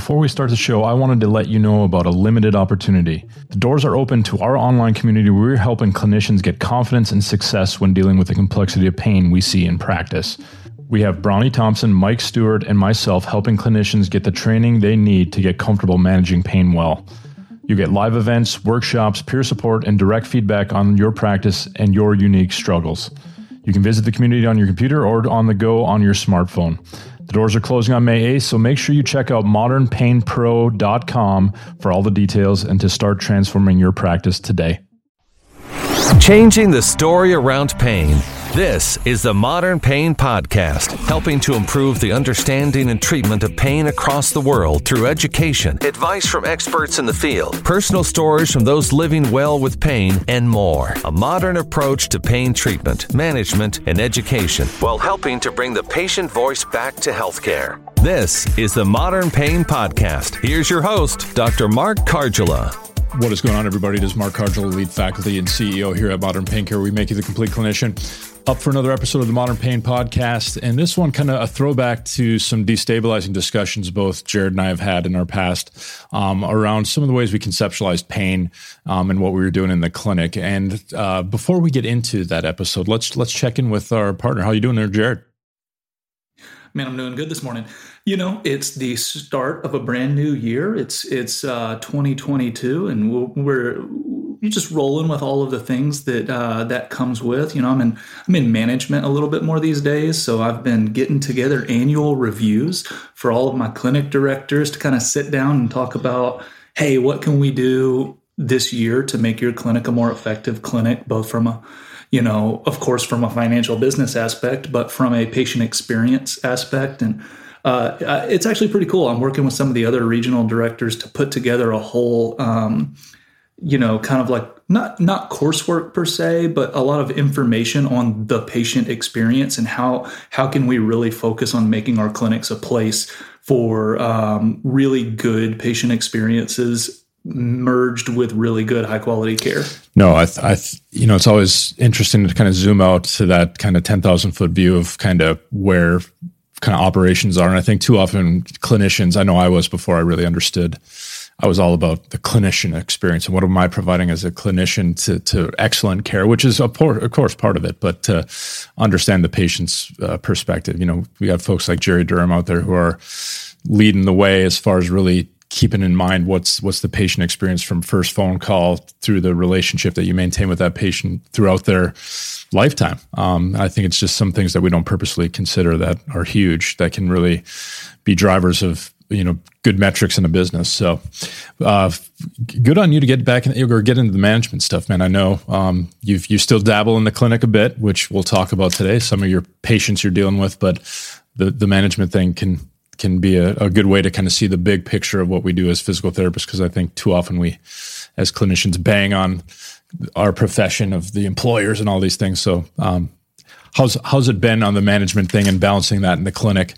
before we start the show, I wanted to let you know about a limited opportunity. The doors are open to our online community where we're helping clinicians get confidence and success when dealing with the complexity of pain we see in practice. We have Brownie Thompson, Mike Stewart, and myself helping clinicians get the training they need to get comfortable managing pain well. You get live events, workshops, peer support, and direct feedback on your practice and your unique struggles. You can visit the community on your computer or on the go on your smartphone. The doors are closing on May 8th, so make sure you check out modernpainpro.com for all the details and to start transforming your practice today. Changing the story around pain. This is the Modern Pain Podcast, helping to improve the understanding and treatment of pain across the world through education, advice from experts in the field, personal stories from those living well with pain, and more. A modern approach to pain treatment, management, and education, while helping to bring the patient voice back to healthcare. This is the Modern Pain Podcast. Here's your host, Dr. Mark Cardula. What is going on, everybody? This is Mark Cardula, lead faculty and CEO here at Modern Pain Care. We make you the complete clinician. Up for another episode of the Modern Pain Podcast. And this one kind of a throwback to some destabilizing discussions both Jared and I have had in our past around some of the ways we conceptualized pain and what we were doing in the clinic. And before we get into that episode, let's check in with our partner. How you doing there, Jared? Man, I'm doing good this morning. You know, it's the start of a brand new year. It's 2022, and we're just rolling with all of the things that comes with. You know, I'm in management a little bit more these days, so I've been getting together annual reviews for all of my clinic directors to kind of sit down and talk about, hey, what can we do this year to make your clinic a more effective clinic, both from a, you know, of course, from a financial business aspect, but from a patient experience aspect. And it's actually pretty cool. I'm working with some of the other regional directors to put together a whole, you know, kind of like not coursework per se, but a lot of information on the patient experience and how can we really focus on making our clinics a place for really good patient experiences merged with really good high quality care. No, you know, it's always interesting to kind of zoom out to that kind of 10,000 foot view of kind of where kind of operations are. And I think too often clinicians, I know I was before I really understood, I was all about the clinician experience and what am I providing as a clinician to excellent care, which is of course part of it, but to understand the patient's perspective. You know, we have folks like Jerry Durham out there who are leading the way as far as really keeping in mind what's the patient experience from first phone call through the relationship that you maintain with that patient throughout their lifetime. I think it's just some things that we don't purposely consider that are huge that can really be drivers of, you know, good metrics in a business. So good on you to get back or get into the management stuff, man. I know you still dabble in the clinic a bit, which we'll talk about today, some of your patients you're dealing with, but the management thing can be a good way to kind of see the big picture of what we do as physical therapists, because I think too often we, as clinicians, bang on our profession of the employers and all these things. So how's it been on the management thing and balancing that in the clinic?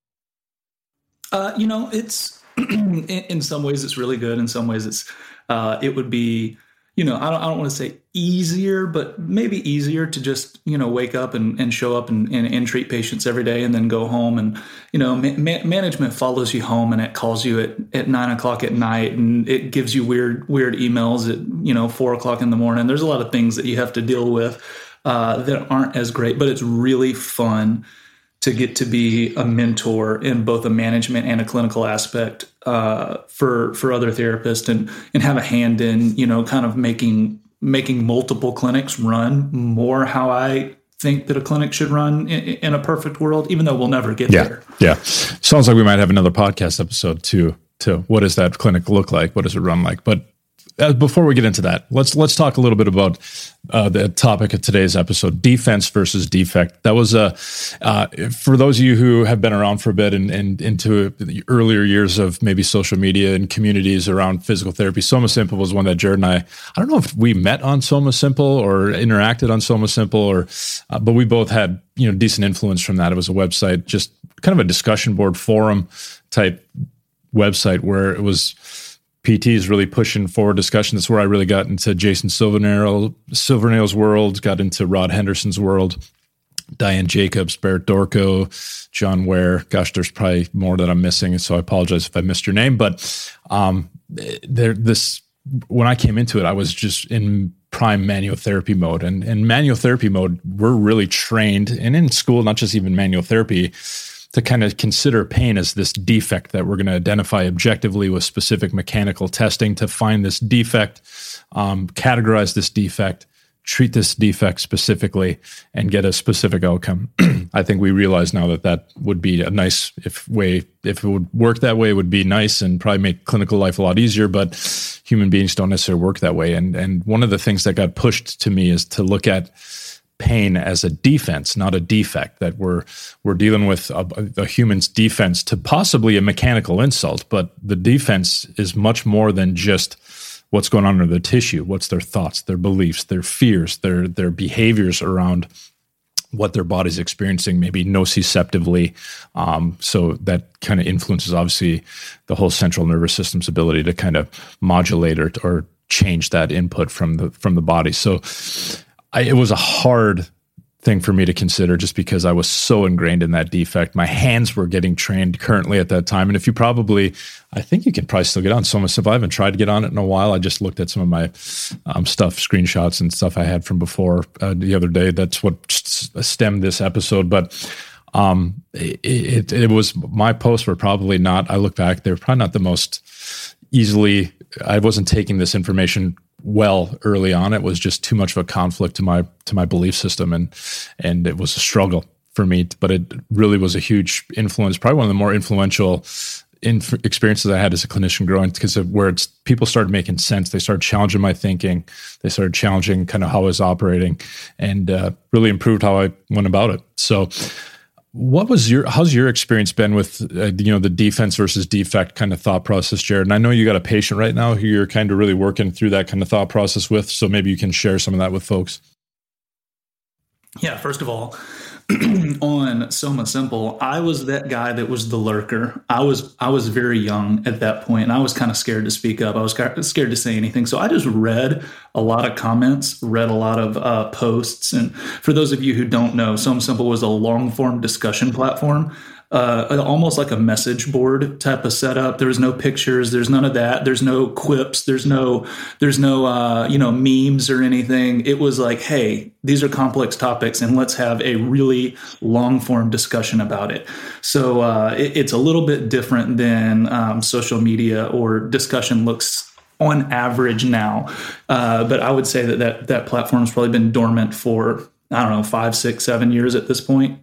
You know, it's in some ways it's really good. In some ways it would be, you know, I don't want to say easier, but maybe easier to just, you know, wake up and show up and treat patients every day and then go home. And, you know, management follows you home and it calls you at 9 o'clock at night and it gives you weird emails at, you know, 4 o'clock in the morning. There's a lot of things that you have to deal with that aren't as great, but it's really fun to get to be a mentor in both a management and a clinical aspect for other therapists and have a hand in, you know, kind of making multiple clinics run more how I think that a clinic should run in a perfect world, even though we'll never get there. Yeah. Sounds like we might have another podcast episode to what does that clinic look like? What does it run like? But before we get into that, let's talk a little bit about the topic of today's episode: defense versus defect. That was for those of you who have been around for a bit and into the earlier years of maybe social media and communities around physical therapy. Soma Simple was one that Jared and I don't know if we met on Soma Simple or interacted on Soma Simple, but we both had, you know, decent influence from that. It was a website, just kind of a discussion board forum type website where it was PTs really pushing forward discussion. That's where I really got into Jason Silvernail's world, got into Rod Henderson's world. Diane Jacobs, Barrett Dorco, John Ware. Gosh, there's probably more that I'm missing, so I apologize if I missed your name. But when I came into it, I was just in prime manual therapy mode. And in manual therapy mode, we're really trained, and in school, not just even manual therapy, to kind of consider pain as this defect that we're going to identify objectively with specific mechanical testing to find this defect, categorize this defect, treat this defect specifically, and get a specific outcome. I think we realize now that would be a nice if it would work that way, it would be nice and probably make clinical life a lot easier, but human beings don't necessarily work that way. And one of the things that got pushed to me is to look at pain as a defense, not a defect, that we're dealing with a human's defense to possibly a mechanical insult, but the defense is much more than just what's going on in the tissue, what's their thoughts, their beliefs, their fears, their behaviors around what their body's experiencing, maybe nociceptively. So that kind of influences, obviously, the whole central nervous system's ability to kind of modulate or change that input from the body. So it was a hard thing for me to consider just because I was so ingrained in that defect. My hands were getting trained currently at that time. And if you I think you can probably still get on Soma Simple. I haven't tried to get on it in a while. I just looked at some of my stuff, screenshots and stuff I had from before the other day. That's what stemmed this episode. But it was, my posts were probably not, I look back, they were probably not the most easily, I wasn't taking this information well early on. It was just too much of a conflict to my belief system, and it was a struggle for me. But it really was a huge influence, probably one of the more influential experiences I had as a clinician growing, because people started making sense. They started challenging my thinking. They started challenging kind of how I was operating, and really improved how I went about it. So how's your experience been with, the defense versus defect kind of thought process, Jared? And I know you got a patient right now who you're kind of really working through that kind of thought process with. So maybe you can share some of that with folks. Yeah. First of all, on Soma Simple, I was that guy that was the lurker. I was very young at that point, and I was kind of scared to speak up. I was scared to say anything. So I just read a lot of comments, read a lot of posts. And for those of you who don't know, Soma Simple was a long-form discussion platform, almost like a message board type of setup. There was no pictures. There's none of that. There's no quips. There's no memes or anything. It was like, hey, these are complex topics, and let's have a really long form discussion about it. So it's a little bit different than social media or discussion looks on average now. But I would say that platform has probably been dormant for, 5, 6, 7 years at this point.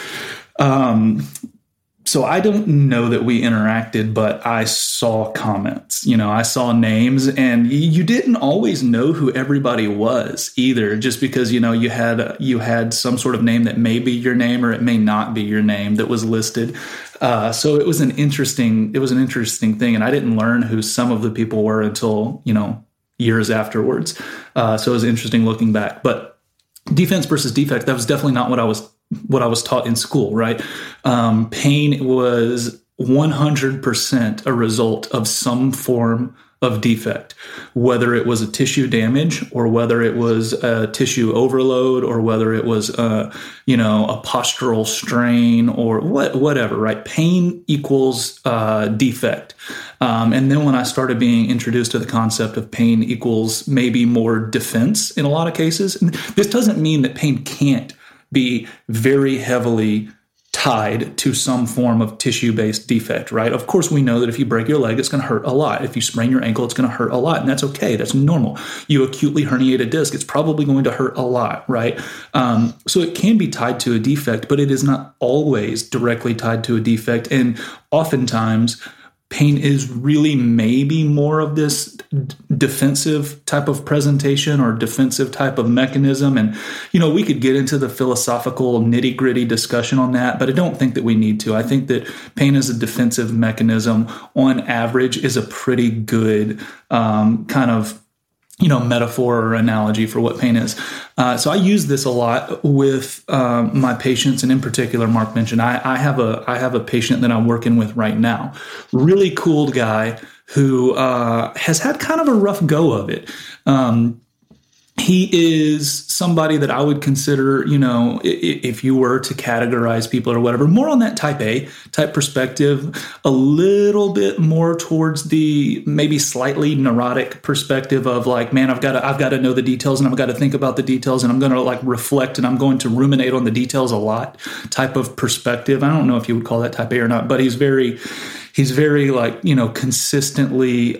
So I don't know that we interacted, but I saw comments, I saw names, and you didn't always know who everybody was either, just because, you had some sort of name that may be your name or it may not be your name that was listed. So it was an interesting thing. And I didn't learn who some of the people were until, years afterwards. So it was interesting looking back, but defense versus defect, that was definitely not what I was taught in school, right? Pain was 100% a result of some form of defect, whether it was a tissue damage or whether it was a tissue overload or whether it was a postural strain or whatever, right? Pain equals defect. And then when I started being introduced to the concept of pain equals maybe more defense in a lot of cases, and this doesn't mean that pain can't be very heavily tied to some form of tissue-based defect, right? Of course, we know that if you break your leg, it's going to hurt a lot. If you sprain your ankle, it's going to hurt a lot, and that's okay. That's normal. You acutely herniate a disc, it's probably going to hurt a lot, right? So it can be tied to a defect, but it is not always directly tied to a defect, and oftentimes pain is really maybe more of this defensive type of presentation or defensive type of mechanism. And, we could get into the philosophical nitty-gritty discussion on that, but I don't think that we need to. I think that pain as a defensive mechanism on average is a pretty good kind of metaphor or analogy for what pain is. So I use this a lot with my patients, and in particular, Mark mentioned, I have a patient that I'm working with right now. Really cool guy who has had kind of a rough go of it. he is somebody that I would consider, if you were to categorize people or whatever, more on that type A type perspective, a little bit more towards the maybe slightly neurotic perspective of like, man, I've got to know the details and I've got to think about the details and I'm going to like reflect and I'm going to ruminate on the details a lot type of perspective. I don't know if you would call that type A or not, but he's very like, consistently,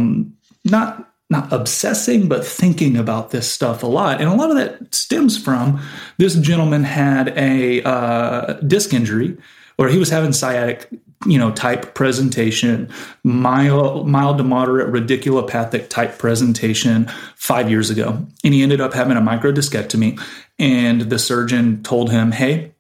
not obsessing, but thinking about this stuff a lot. And a lot of that stems from this gentleman had a disc injury, or he was having sciatic, type presentation, mild to moderate radiculopathic type presentation 5 years ago. And he ended up having a microdiscectomy. And the surgeon told him, hey,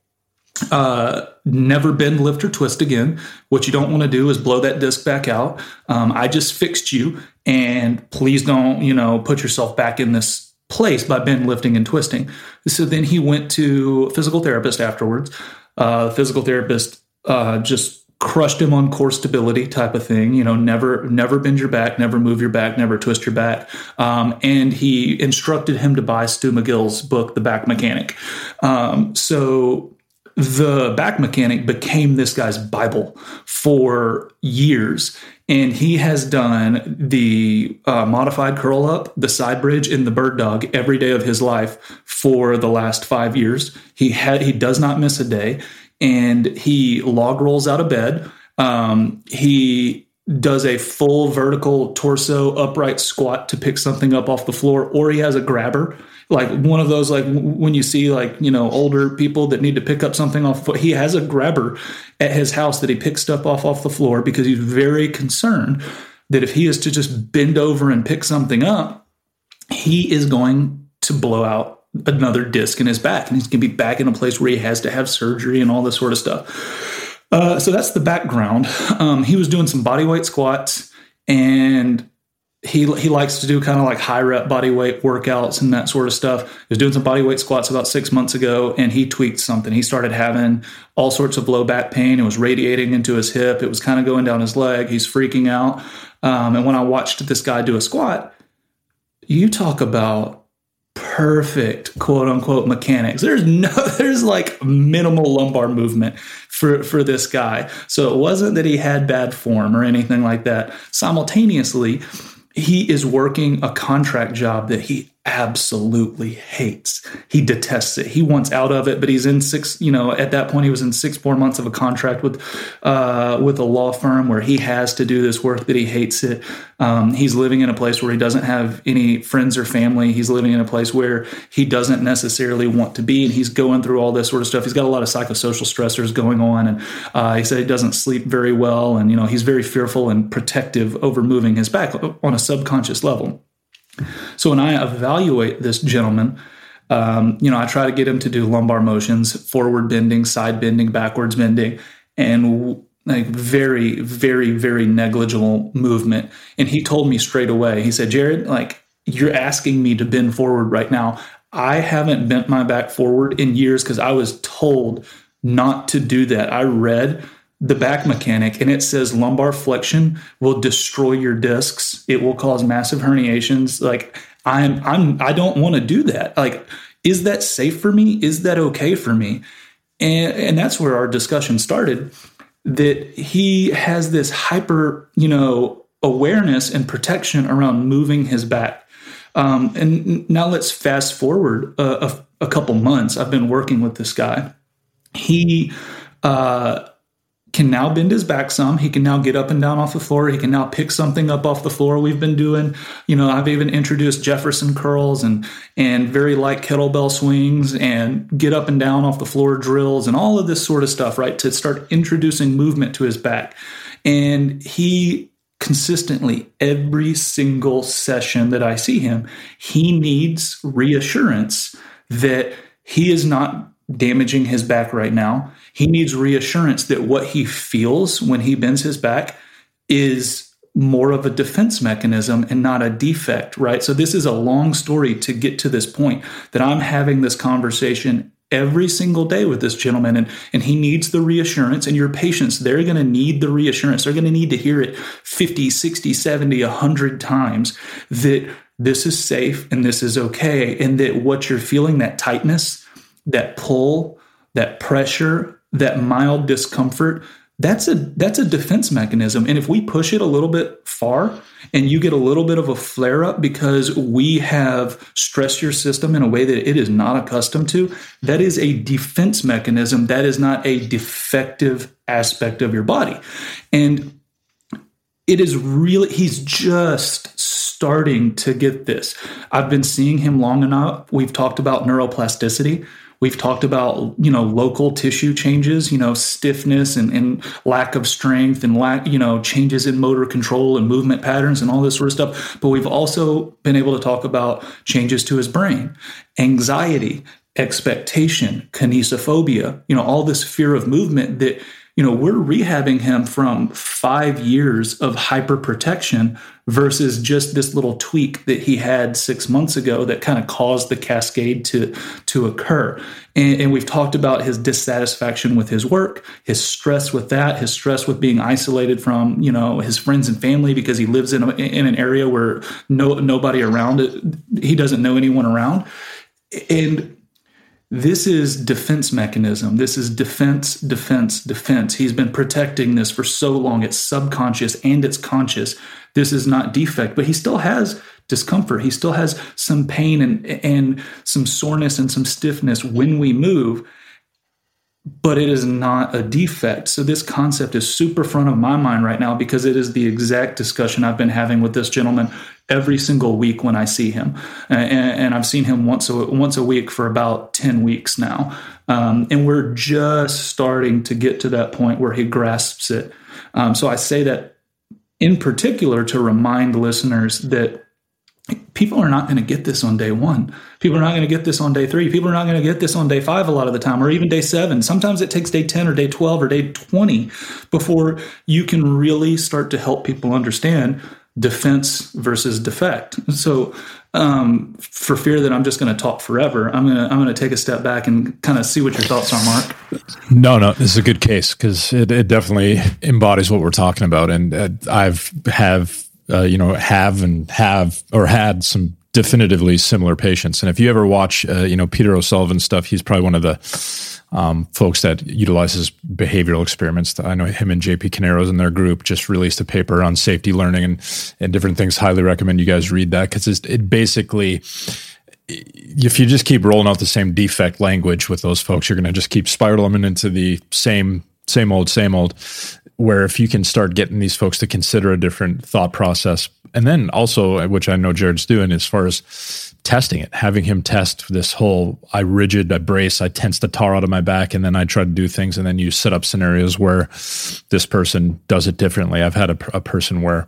never bend, lift, or twist again. What you don't want to do is blow that disc back out. I just fixed you, and please don't, put yourself back in this place by bend, lifting, and twisting. So then he went to a physical therapist afterwards. Physical therapist just crushed him on core stability type of thing. Never bend your back, never move your back, never twist your back. And he instructed him to buy Stu McGill's book, The Back Mechanic. So the Back Mechanic became this guy's Bible for years. And he has done the modified curl up, the side bridge, and the bird dog every day of his life for the last 5 years. He does not miss a day, and he log rolls out of bed. He does a full vertical torso upright squat to pick something up off the floor, or he has a grabber. Like one of those, like when you see older people that need to pick up something off, he has a grabber at his house that he picks stuff off the floor because he's very concerned that if he is to just bend over and pick something up, he is going to blow out another disc in his back. And he's going to be back in a place where he has to have surgery and all this sort of stuff. So that's the background. He was doing some bodyweight squats, and he likes to do kind of like high rep body weight workouts and that sort of stuff. He was doing some body weight squats about 6 months ago, and he tweaked something. He started having all sorts of low back pain. It was radiating into his hip. It was kind of going down his leg. He's freaking out. And when I watched this guy do a squat, you talk about perfect quote unquote mechanics. There's like minimal lumbar movement for this guy. So it wasn't that he had bad form or anything like that. Simultaneously, he is working a contract job that he absolutely hates. He detests it. He wants out of it, but he's in at that point, he was in 6 more months of a contract with a law firm where he has to do this work that he hates it. He's living in a place where he doesn't have any friends or family. He's living in a place where he doesn't necessarily want to be, and he's going through all this sort of stuff. He's got a lot of psychosocial stressors going on, and he said he doesn't sleep very well, and he's very fearful and protective over moving his back on a subconscious level. So when I evaluate this gentleman, I try to get him to do lumbar motions, forward bending, side bending, backwards bending, and like very, very, very negligible movement. And he told me straight away, he said, Jared, like, you're asking me to bend forward right now. I haven't bent my back forward in years because I was told not to do that. I read The Back Mechanic, and it says lumbar flexion will destroy your discs. It will cause massive herniations. Like, I don't want to do that. Like, is that safe for me? Is that okay for me? And that's where our discussion started, that he has this hyper, awareness and protection around moving his back. And now let's fast forward a couple months. I've been working with this guy. He can now bend his back some. He can now get up and down off the floor. He can now pick something up off the floor. We've been doing, I've even introduced Jefferson curls and very light kettlebell swings and get up and down off the floor drills and all of this sort of stuff, right? To start introducing movement to his back. And he consistently, every single session that I see him, he needs reassurance that he is not damaging his back right now. He needs reassurance that what he feels when he bends his back is more of a defense mechanism and not a defect, right? So this is a long story to get to this point that I'm having this conversation every single day with this gentleman, and he needs the reassurance, and your patients, they're going to need the reassurance. They're going to need to hear it 50, 60, 70, 100 times that this is safe and this is okay. And that what you're feeling, that tightness, that pull, that pressure, that mild discomfort, that's a defense mechanism. And if we push it a little bit far and you get a little bit of a flare up because we have stressed your system in a way that it is not accustomed to, that is a defense mechanism. That is not a defective aspect of your body. And it is really, he's just starting to get this. I've been seeing him long enough. We've talked about neuroplasticity. We've talked about, local tissue changes, stiffness and lack of strength and changes in motor control and movement patterns and all this sort of stuff. But we've also been able to talk about changes to his brain, anxiety, expectation, kinesiophobia, all this fear of movement that, we're rehabbing him from 5 years of hyperprotection versus just this little tweak that he had 6 months ago that kind of caused the cascade to occur. And we've talked about his dissatisfaction with his work, his stress with that, his stress with being isolated from, his friends and family because he lives in an area where nobody around it, he doesn't know anyone around. And this is defense mechanism. This is defense. He's been protecting this for so long. It's subconscious and it's conscious. This is not defect, but he still has discomfort. He still has some pain and some soreness and some stiffness when we move, but it is not a defect. So this concept is super front of my mind right now because it is the exact discussion I've been having with this gentleman every single week when I see him. And I've seen him once a week for about 10 weeks now. And we're just starting to get to that point where he grasps it. So I say that in particular to remind listeners that people are not going to get this on day 1. People are not going to get this on day 3. People are not going to get this on day 5 a lot of the time, or even day 7. Sometimes it takes day 10 or day 12 or day 20 before you can really start to help people understand defense versus defect. So for fear that I'm just going to talk forever, I'm going to take a step back and kind of see what your thoughts are, Mark. No, this is a good case because it definitely embodies what we're talking about. And have had some definitively similar patients. And if you ever watch, Peter O'Sullivan's stuff, he's probably one of the folks that utilizes behavioral experiments. I know him and JP Caneros and their group just released a paper on safety learning and different things. Highly recommend you guys read that because it basically, if you just keep rolling out the same defect language with those folks, you're going to just keep spiraling into the same old. Where if you can start getting these folks to consider a different thought process, and then also, which I know Jared's doing as far as testing it, having him test this whole, I brace, I tense the tar out of my back, and then I try to do things, and then you set up scenarios where this person does it differently. I've had a person where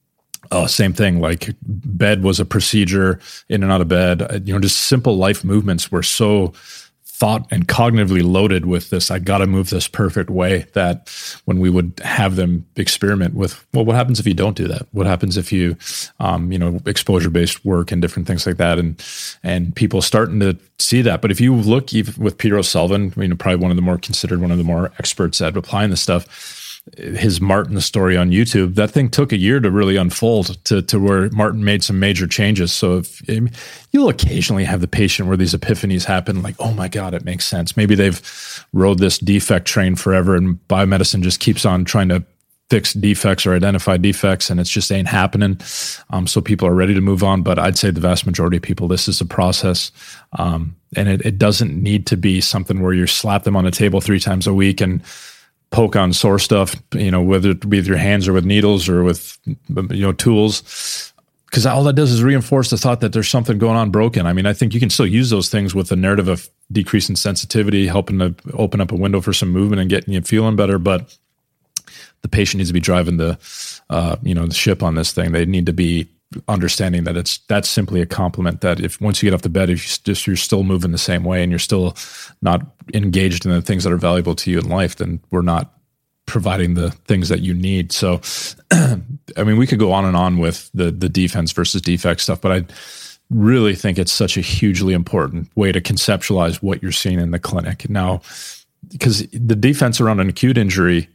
same thing, like bed was a procedure, in and out of bed, just simple life movements were so thought and cognitively loaded with this, I got to move this perfect way, that when we would have them experiment with, well, what happens if you don't do that? What happens if you, exposure-based work and different things like that, and people starting to see that. But if you look even with Peter O'Sullivan, probably one of the more experts at applying this stuff, his Martin story on YouTube, that thing took a year to really unfold to where Martin made some major changes. So you'll occasionally have the patient where these epiphanies happen, like, oh my God, it makes sense. Maybe they've rode this defect train forever and biomedicine just keeps on trying to fix defects or identify defects and it just ain't happening. So people are ready to move on. But I'd say the vast majority of people, this is a process. And it doesn't need to be something where you slap them on the table 3 times a week and poke on sore stuff, whether it be with your hands or with needles or with, tools, because all that does is reinforce the thought that there's something going on broken. I mean, I think you can still use those things with the narrative of decreasing sensitivity, helping to open up a window for some movement and getting you feeling better. But the patient needs to be driving the ship on this thing. They need to be understanding that that's simply a compliment, that if once you get off the bed, if you're still moving the same way and you're still not engaged in the things that are valuable to you in life, then we're not providing the things that you need. So, I mean, we could go on and on with the defense versus defect stuff, but I really think it's such a hugely important way to conceptualize what you're seeing in the clinic now, because the defense around an acute injury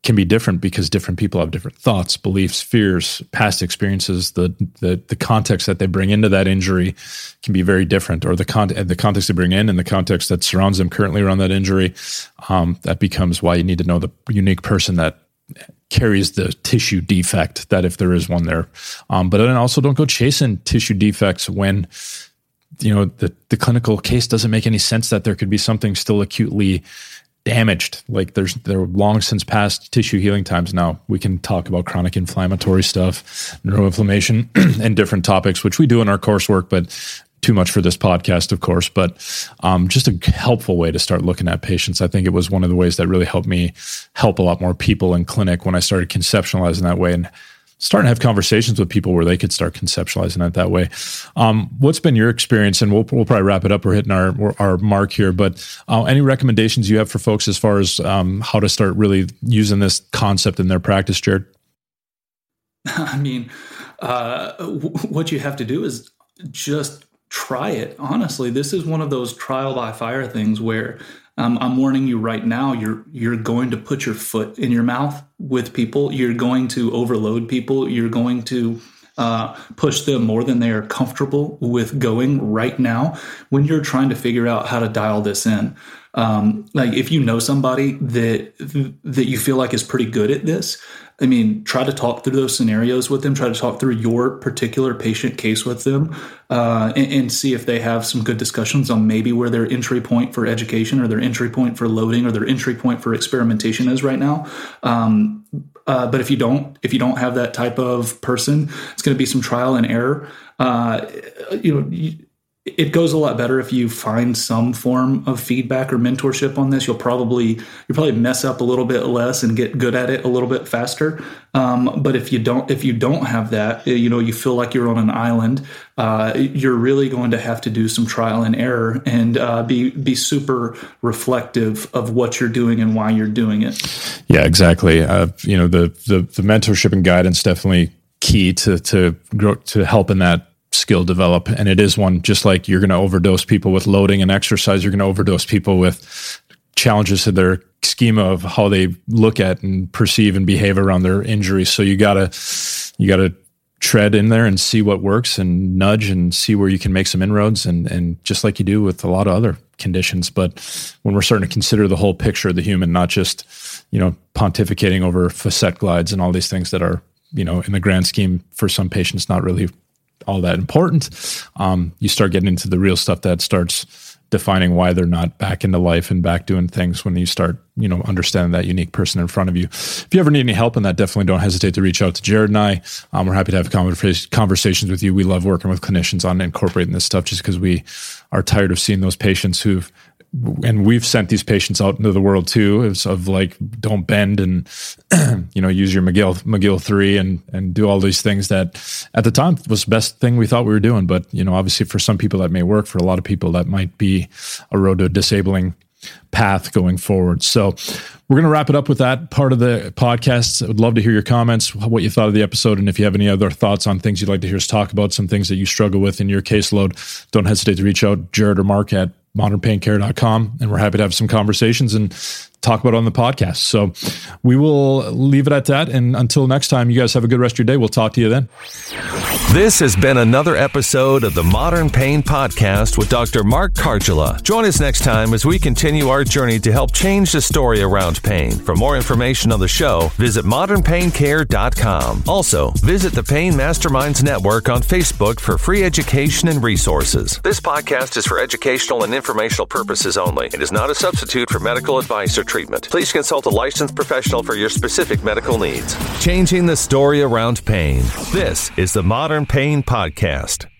can be different because different people have different thoughts, beliefs, fears, past experiences. The context that they bring into that injury can be very different, or the context they bring in and the context that surrounds them currently around that injury. That becomes why you need to know the unique person that carries the tissue defect, that if there is one there. But then also don't go chasing tissue defects when the clinical case doesn't make any sense, that there could be something still acutely damaged. Like they're long since past tissue healing times now. We can talk about chronic inflammatory stuff, neuroinflammation, and different topics, which we do in our coursework, but too much for this podcast, of course. But just a helpful way to start looking at patients. I think it was one of the ways that really helped me help a lot more people in clinic when I started conceptualizing that way and starting to have conversations with people where they could start conceptualizing it that way. What's been your experience? And we'll probably wrap it up. We're hitting our mark here, but any recommendations you have for folks as far as how to start really using this concept in their practice, Jared? I mean, what you have to do is just try it. Honestly, this is one of those trial by fire things where I'm warning you right now, you're going to put your foot in your mouth with people. You're going to overload people. You're going to push them more than they are comfortable with going right now when you're trying to figure out how to dial this in. Like if you know somebody that you feel like is pretty good at this, I mean, try to talk through those scenarios with them, try to talk through your particular patient case with them, and see if they have some good discussions on maybe where their entry point for education or their entry point for loading or their entry point for experimentation is right now. But if you don't have that type of person, it's going to be some trial and error. It goes a lot better if you find some form of feedback or mentorship on this. You'll probably mess up a little bit less and get good at it a little bit faster. But if you don't have that, you feel like you're on an island. You're really going to have to do some trial and error and be super reflective of what you're doing and why you're doing it. Yeah, exactly. The mentorship and guidance definitely key to grow, to help in that skill develop. And it is one, just like you're going to overdose people with loading and exercise, you're going to overdose people with challenges to their schema of how they look at and perceive and behave around their injuries. So you gotta tread in there and see what works and nudge and see where you can make some inroads, and just like you do with a lot of other conditions. But when we're starting to consider the whole picture of the human, not just, pontificating over facet glides and all these things that are, in the grand scheme for some patients, not really all that important, you start getting into the real stuff that starts defining why they're not back into life and back doing things when you start, understanding that unique person in front of you. If you ever need any help in that, definitely don't hesitate to reach out to Jared and I. We're happy to have conversations with you. We love working with clinicians on incorporating this stuff just because we are tired of seeing those patients and we've sent these patients out into the world too, of like, don't bend and, use your McGill 3 and do all these things that at the time was the best thing we thought we were doing. But, obviously for some people that may work, for a lot of people that might be a road to a disabling path going forward. So we're going to wrap it up with that part of the podcast. I would love to hear your comments, what you thought of the episode. And if you have any other thoughts on things you'd like to hear us talk about, some things that you struggle with in your caseload, don't hesitate to reach out, Jared or Mark at modernpaincare.com, and we're happy to have some conversations and talk about it on the podcast. So we will leave it at that. And until next time, you guys have a good rest of your day. We'll talk to you then. This has been another episode of the Modern Pain Podcast with Dr. Mark Cardula. Join us next time as we continue our journey to help change the story around pain. For more information on the show, visit modernpaincare.com. Also, visit the Pain Masterminds Network on Facebook for free education and resources. This podcast is for educational and informational purposes only. It is not a substitute for medical advice or treatment. Please consult a licensed professional for your specific medical needs. Changing the story around pain. This is the Modern Pain Podcast.